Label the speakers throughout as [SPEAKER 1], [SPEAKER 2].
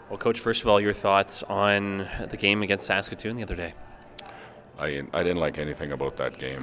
[SPEAKER 1] Well, Coach, first of all, your thoughts on the game against Saskatoon the other day?
[SPEAKER 2] I didn't like anything about that game.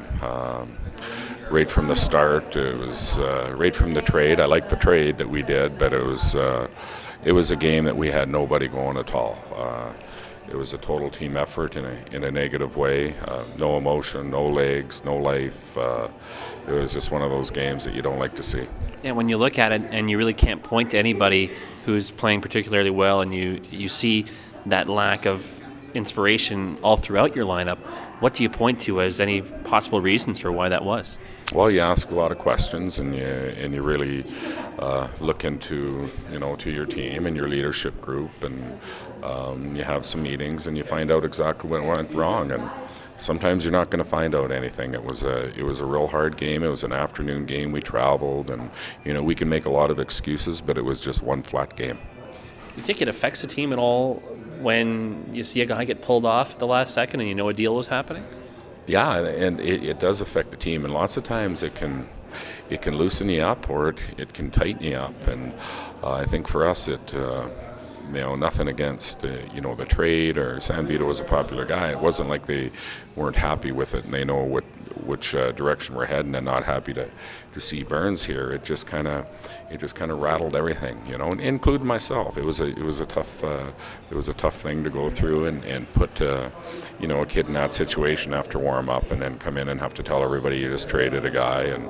[SPEAKER 2] Right from the start, it was right from the trade. I liked the trade that we did, but it was a game that we had nobody going at all. It was a total team effort in a negative way. No emotion, no legs, no life. It was just one of those games that you don't like to see.
[SPEAKER 1] Yeah, when you look at it and you really can't point to anybody who's playing particularly well, and you see that lack of inspiration all throughout your lineup, what do you point to as any possible reasons for why that was?
[SPEAKER 2] Well, you ask a lot of questions, and you really look into to your team and your leadership group, and you have some meetings, and you find out exactly what went wrong. And sometimes you're not going to find out anything. It was a real hard game. It was an afternoon game. We traveled, and we can make a lot of excuses, but it was just one flat game.
[SPEAKER 1] Do you think it affects the team at all when you see a guy get pulled off at the last second and you know a deal was happening?
[SPEAKER 2] Yeah, and it does affect the team, and lots of times it can loosen you up, or it can tighten you up. And I think for us, nothing against the trade, or San Vito was a popular guy. It wasn't like they weren't happy with it, and they know which direction we're heading, and not happy to see Burns here. It just kind of rattled everything, including myself. It was a tough thing to go through and put a kid in that situation after warm up, and then come in and have to tell everybody you just traded a guy. And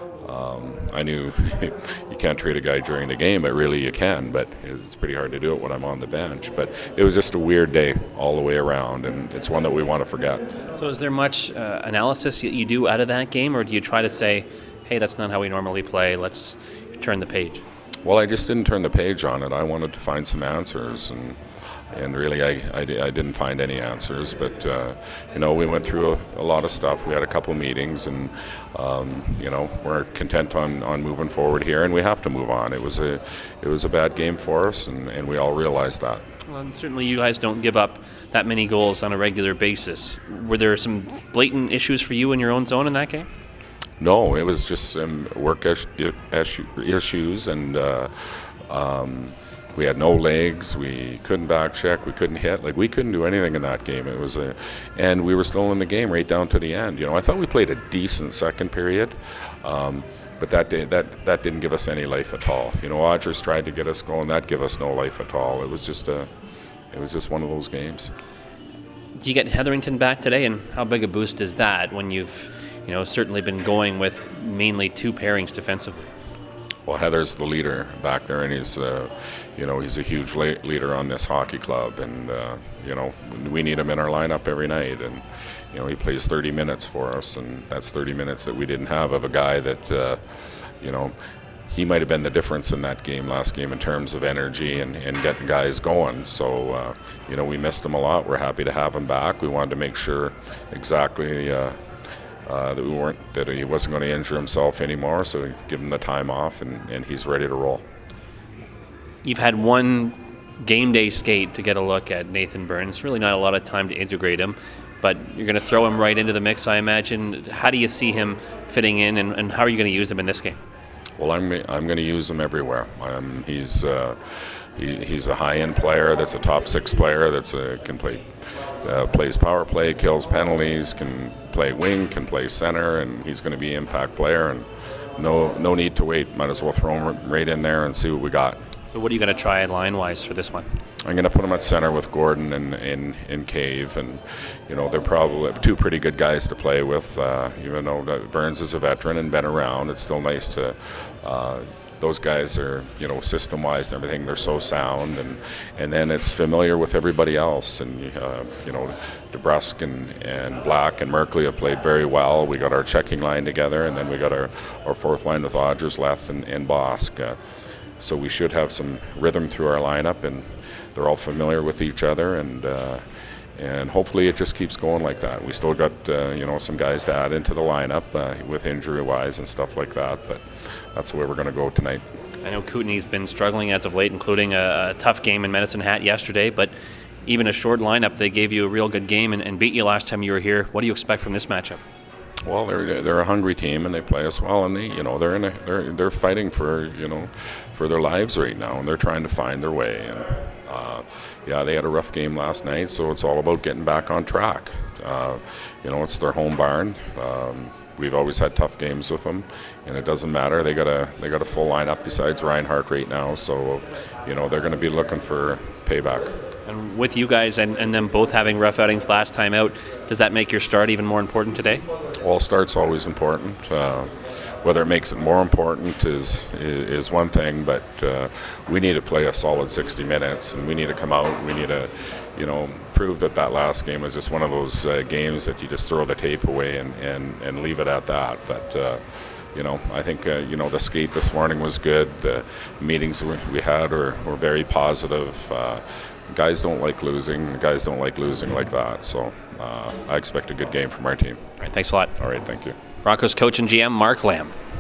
[SPEAKER 2] I knew you can't trade a guy during the game, but really you can, but it's pretty hard to do it when I'm on the bench. But it was just a weird day all the way around, and it's one that we want to forget.
[SPEAKER 1] So is there much analysis you do out of that game, or do you try to say, hey, that's not how we normally play, let's turn the page?
[SPEAKER 2] Well, I just didn't turn the page on it. I wanted to find some answers, and really I didn't find any answers. But we went through a lot of stuff. We had a couple meetings, and we're content on moving forward here, and we have to move on. It was a bad game for us, and we all realized that.
[SPEAKER 1] Well, and certainly you guys don't give up that many goals on a regular basis. Were there some blatant issues for you in your own zone in that game?
[SPEAKER 2] No, it was just some work issues, and we had no legs. We couldn't back check. We couldn't hit. We couldn't do anything in that game. And we were still in the game right down to the end. I thought we played a decent second period, but that didn't give us any life at all. Rogers tried to get us going. That gave us no life at all. It was just one of those games.
[SPEAKER 1] You get Hetherington back today, and how big a boost is that when you've certainly been going with mainly two pairings defensively?
[SPEAKER 2] Well, Heather's the leader back there, and he's a huge leader on this hockey club, and we need him in our lineup every night, and he plays 30 minutes for us, and that's 30 minutes that we didn't have of a guy that he might have been the difference in that last game in terms of energy and getting guys going. So we missed him a lot. We're happy to have him back. We wanted to make sure exactly that he wasn't going to injure himself anymore, so give him the time off, and he's ready to roll.
[SPEAKER 1] You've had one game day skate to get a look at Nathan Burns. Really not a lot of time to integrate him, but you're going to throw him right into the mix, I imagine. How do you see him fitting in, and how are you going to use him in this game?
[SPEAKER 2] Well, I'm going to use him everywhere. He's a high-end player that's a top six player that's can play. Plays power play, kills penalties, can play wing, can play center, and he's going to be an impact player. And no need to wait. Might as well throw him right in there and see what we got.
[SPEAKER 1] So what are you going to try line-wise for this one?
[SPEAKER 2] I'm going to put him at center with Gordon and Cave, and they're probably two pretty good guys to play with. Even though Burns is a veteran and been around, it's still nice to. Those guys are, system-wise and everything, they're so sound, and then it's familiar with everybody else. And, DeBrusk and Black and Merkley have played very well. We got our checking line together, and then we got our fourth line with Rogers, Leth, and Bosk. So we should have some rhythm through our lineup, and they're all familiar with each other, and hopefully it just keeps going like that. We still got some guys to add into the lineup with injury-wise and stuff like that, but that's the way we're going to go tonight.
[SPEAKER 1] I know Kootenay's been struggling as of late, including a tough game in Medicine Hat yesterday, but even a short lineup, they gave you a real good game and beat you last time you were here. What do you expect from this matchup?
[SPEAKER 2] Well, they're a hungry team, and they play us well, and they're fighting for their lives right now, and they're trying to find their way. And Yeah, they had a rough game last night, so it's all about getting back on track. It's their home barn. We've always had tough games with them, and it doesn't matter. They got a full lineup besides Reinhardt right now, so they're going to be looking for payback.
[SPEAKER 1] And with you guys and them both having rough outings last time out, does that make your start even more important today?
[SPEAKER 2] All start's always important. Whether it makes it more important is one thing, but we need to play a solid 60 minutes, and we need to come out. We need to, prove that last game was just one of those games that you just throw the tape away and leave it at that. But I think the skate this morning was good. The meetings we had were very positive. Guys don't like losing. Guys don't like losing like that. So I expect a good game from our team.
[SPEAKER 1] All right, thanks a lot.
[SPEAKER 2] All right, thank you.
[SPEAKER 1] Broncos coach and GM Mark Lamb.